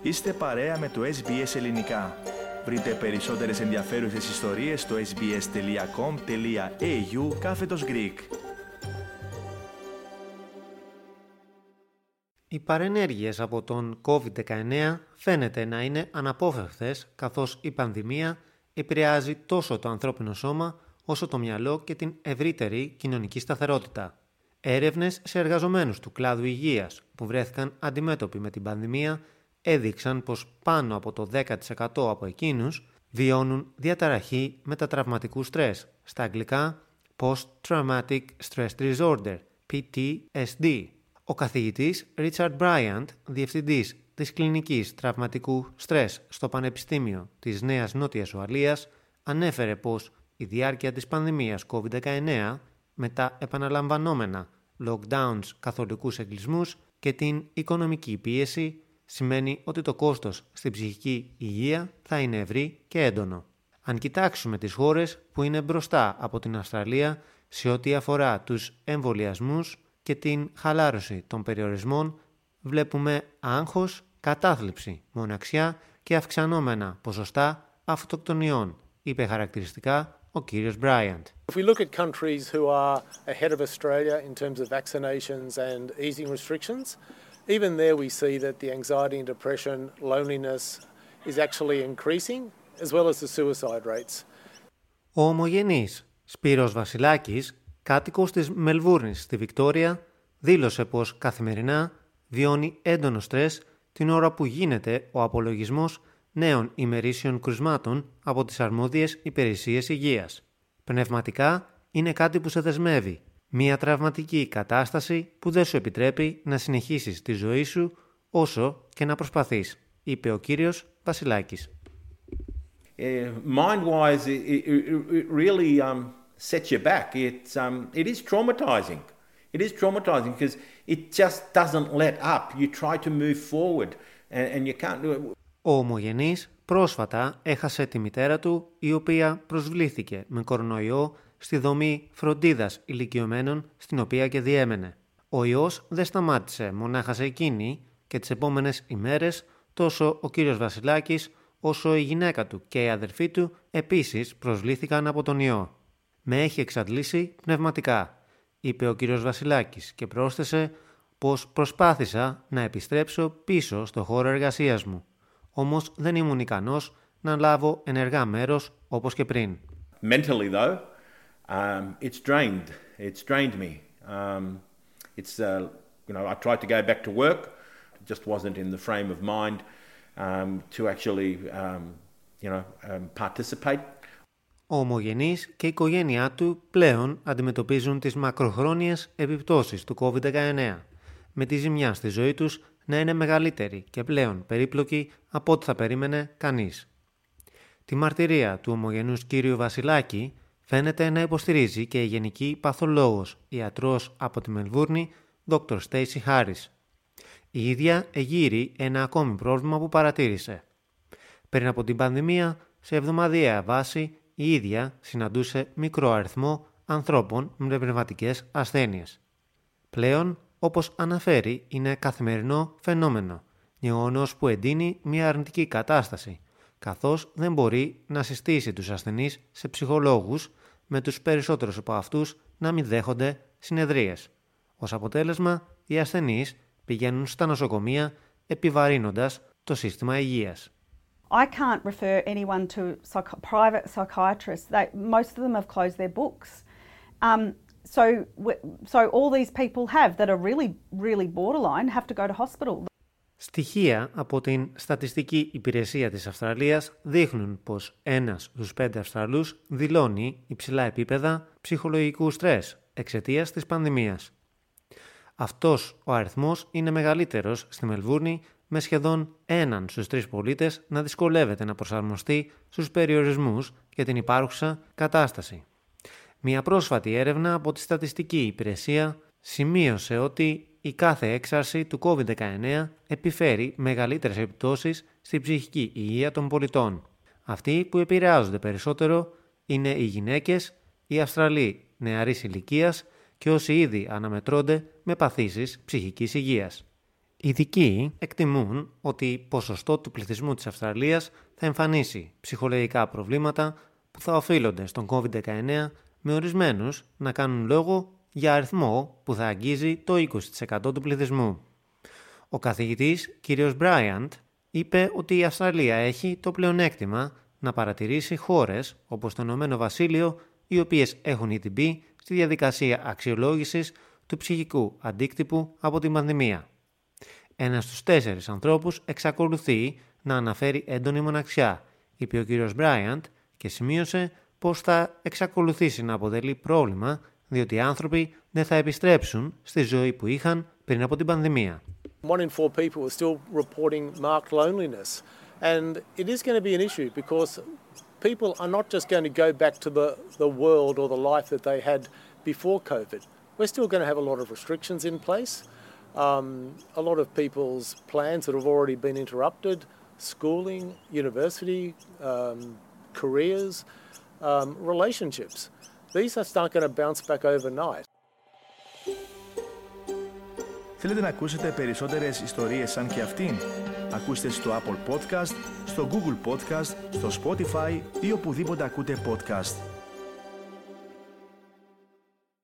Είστε παρέα με το SBS Ελληνικά. Βρείτε περισσότερες ενδιαφέρουσες ιστορίες στο sbs.com.au/Greek. Οι παρενέργειες από τον COVID-19 φαίνεται να είναι αναπόφευκτες, καθώς η πανδημία επηρεάζει τόσο το ανθρώπινο σώμα όσο το μυαλό και την ευρύτερη κοινωνική σταθερότητα. Έρευνες σε εργαζομένους του κλάδου υγείας που βρέθηκαν αντιμέτωποι με την πανδημία έδειξαν πως πάνω από το 10% από εκείνους βιώνουν διαταραχή μετατραυματικού στρες, στα αγγλικά Post-Traumatic Stress Disorder, PTSD. Ο καθηγητής Richard Bryant, διευθυντής της κλινικής τραυματικού στρες στο Πανεπιστήμιο της Νέας Νότιας Ουαλίας, ανέφερε πως η διάρκεια της πανδημίας COVID-19 με τα επαναλαμβανόμενα lockdowns, καθολικούς εγκλισμούς και την οικονομική πίεση σημαίνει ότι το κόστος στην ψυχική υγεία θα είναι ευρύ και έντονο. Αν κοιτάξουμε τις χώρες που είναι μπροστά από την Αυστραλία σε ό,τι αφορά τους εμβολιασμούς και την χαλάρωση των περιορισμών, βλέπουμε άγχος, κατάθλιψη, μοναξιά και αυξανόμενα ποσοστά αυτοκτονιών, είπε χαρακτηριστικά ο κύριος Bryant. If we look at countries who are ahead of Australia in terms of vaccinations and easing restrictions, even there we see that the anxiety and depression, loneliness is actually increasing, as well as the suicide rates. Ο ομογενής Σπύρος Βασιλάκης, κάτοικος της Μελβούρνης στη Βικτόρια, δήλωσε πως καθημερινά βιώνει έντονο στρες την ώρα που γίνεται ο απολογισμός νέων ημερήσιων κρουσμάτων από τις αρμόδιες υπηρεσίες υγείας. Πνευματικά είναι κάτι που σε δεσμεύει. Μια τραυματική κατάσταση που δεν σου επιτρέπει να συνεχίσεις τη ζωή σου όσο και να προσπαθείς, είπε ο κύριος Βασιλάκης. Mind-wise, it really sets you back. It is traumatizing. It is traumatizing because it just doesn't let up. You try to move forward and you can't do it. Ο ομογενής πρόσφατα έχασε τη μητέρα του, η οποία προσβλήθηκε με κορονοϊό στη δομή φροντίδας ηλικιωμένων στην οποία και διέμενε. Ο ιός δεν σταμάτησε μονάχα σε εκείνη και τις επόμενες ημέρες τόσο ο κύριος Βασιλάκης όσο η γυναίκα του και η αδερφή του επίσης προσβλήθηκαν από τον ιό. «Με έχει εξαντλήσει πνευματικά», είπε ο κύριος Βασιλάκης και πρόσθεσε πως προσπάθησα να επιστρέψω πίσω στο χώρο εργασίας μου. Όμως δεν ήμουν ικανός να λάβω ενεργά μέρος όπως και πριν. Mentally though, it's drained. It's drained me. I tried to go back to work. It just wasn't in the frame of mind to actually, participate. Ο ομογενής και η οικογένειά του πλέον αντιμετωπίζουν τις μακροχρόνιες επιπτώσεις του COVID-19, με τη ζημιά στη ζωή τους να είναι μεγαλύτερη και πλέον περίπλοκη από ό,τι θα περίμενε κανείς. Τη μαρτυρία του ομογενούς κύριου Βασιλάκη φαίνεται να υποστηρίζει και η γενική παθολόγος ιατρός από τη Μελβούρνη, Dr. Stacey Harris. Η ίδια εγείρει ένα ακόμη πρόβλημα που παρατήρησε. Πριν από την πανδημία, σε εβδομαδιαία βάση, η ίδια συναντούσε μικρό αριθμό ανθρώπων με πνευματικές ασθένειες. Πλέον, όπως αναφέρει, είναι καθημερινό φαινόμενο, γεγονός που εντείνει μια αρνητική κατάσταση, καθώς δεν μπορεί να συστήσει τους ασθενείς σε ψυχολόγους, με τους περισσότερους από αυτούς να μην δέχονται συνεδρίες. Ως αποτέλεσμα, οι ασθενείς πηγαίνουν στα νοσοκομεία επιβαρύνοντας το σύστημα υγείας. I can't refer anyone to private psychiatrists. Most of them have closed their books. So all these people that are really, really borderline have to go to hospital. Στοιχεία από την Στατιστική Υπηρεσία της Αυστραλίας δείχνουν πως 1 στους 5 Αυστραλούς δηλώνει υψηλά επίπεδα ψυχολογικού στρες εξαιτίας της πανδημίας. Αυτός ο αριθμός είναι μεγαλύτερος στη Μελβούρνη, με σχεδόν 1 στους 3 πολίτες να δυσκολεύεται να προσαρμοστεί στους περιορισμούς και την υπάρχουσα κατάσταση. Μια πρόσφατη έρευνα από τη Στατιστική Υπηρεσία σημείωσε ότι η κάθε έξαρση του COVID-19 επιφέρει μεγαλύτερες επιπτώσεις στην ψυχική υγεία των πολιτών. Αυτοί που επηρεάζονται περισσότερο είναι οι γυναίκες, οι Αυστραλοί νεαρής ηλικίας και όσοι ήδη αναμετρώνται με παθήσεις ψυχικής υγείας. Ειδικοί εκτιμούν ότι ποσοστό του πληθυσμού της Αυστραλίας θα εμφανίσει ψυχολογικά προβλήματα που θα οφείλονται στον COVID-19, με ορισμένους να κάνουν λόγο για αριθμό που θα αγγίζει το 20% του πληθυσμού. Ο καθηγητής κ. Bryant είπε ότι η Αυστραλία έχει το πλεονέκτημα να παρατηρήσει χώρες όπως το Ηνωμένο Βασίλειο, οι οποίες έχουν ήδη μπει στη διαδικασία αξιολόγησης του ψυχικού αντίκτυπου από την πανδημία. Ένας στους 4 ανθρώπους εξακολουθεί να αναφέρει έντονη μοναξιά, είπε ο κ. Bryant, και σημείωσε πως θα εξακολουθήσει να αποτελεί πρόβλημα, διότι οι άνθρωποι δεν θα επιστρέψουν στη ζωή που είχαν πριν από την πανδημία. 1 in 4 people are still reporting marked loneliness, and it is going to be an issue because people are not just going to go back to the world or the life that they had before COVID. We're still going to have a lot of restrictions in place. A lot of people's plans that have already been interrupted, schooling, university, careers, relationships. These are not going to bounce back overnight. Θέλετε να ακούσετε περισσότερες ιστορίες σαν και αυτήν? Ακούστε στο Apple Podcast, στο Google Podcast, στο Spotify ή οπουδήποτε ακούτε podcast.